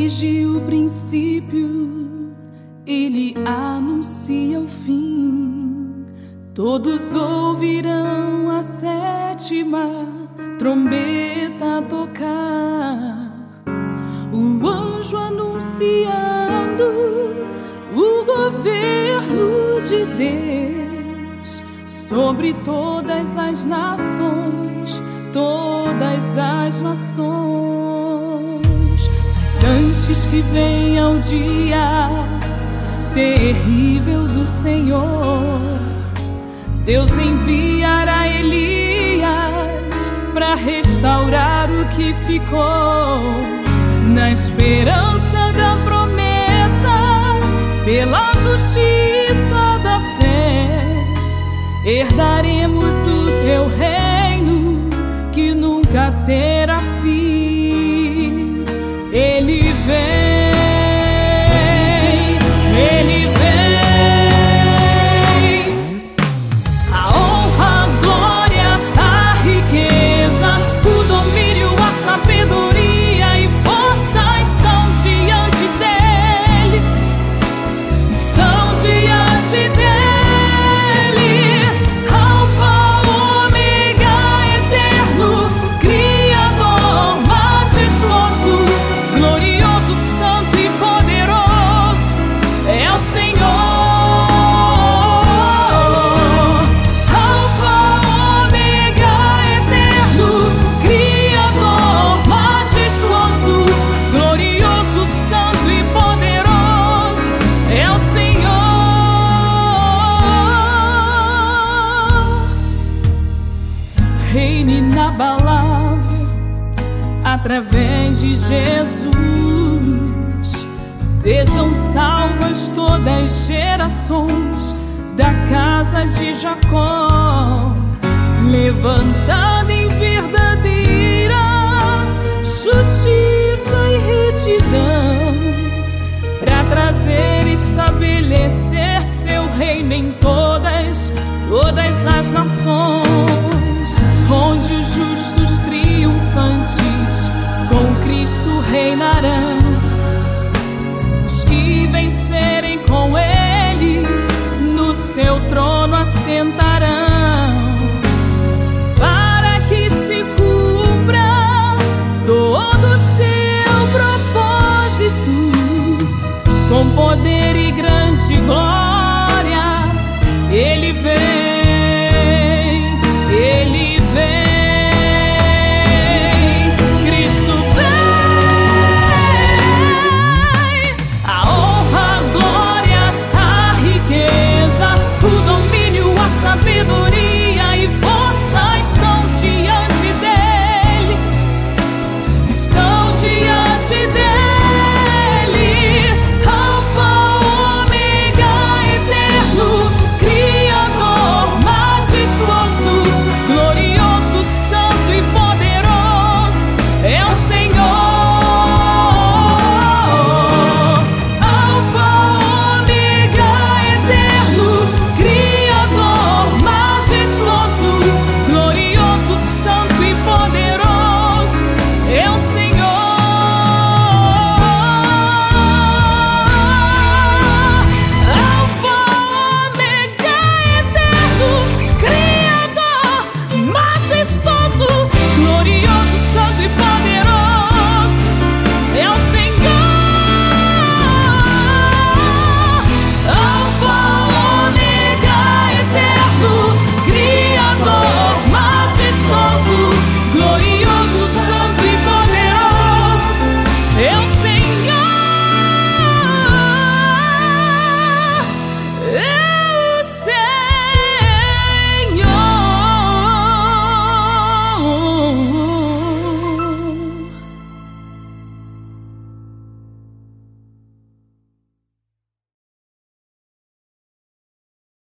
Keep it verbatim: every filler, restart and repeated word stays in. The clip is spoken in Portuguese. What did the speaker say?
Desde o princípio, ele anuncia o fim. Todos ouvirão a sétima trombeta tocar. O anjo anunciando o governo de Deus sobre todas as nações, todas as nações. Mas antes que venha o dia terrível do Senhor, Deus enviará Elias para restaurar o que ficou. Na esperança da promessa, pela justiça da fé, herdaremos o teu reino que nunca terá fim. Ele vem, ele vem. A honra, a glória, a riqueza, o domínio, a sabedoria e força estão diante dele, estão diante dele. Alfa, ômega, eterno, Criador, majestoso, glorioso, santo e poderoso é o Senhor. Alfa, ômega, eterno, Criador, majestoso, glorioso, santo e poderoso é o Senhor. Reine inabalável através de Jesus. Sejam salvas todas as gerações da casa de Jacó, levantada em verdadeira justiça e retidão, para trazer e estabelecer seu reino em todas, todas as nações, onde os justos triunfantes com Cristo reinarão. Os que vencerem com ele no seu trono assentarão, para que se cumpra todo o seu propósito, com poder e grande glória. Ele vem, ele vem. Cristo vem. A honra, a glória, a riqueza, o domínio, a sabedoria e força estão diante dele, estão diante dele. Alfa, ômega, eterno, Criador, majestoso, glorioso, santo e poderoso é o Senhor. Alfa, ômega, eterno, Criador, majestoso, glorioso, santo e poderoso é o Senhor. Alfa, ômega, eterno, Criador, majestoso,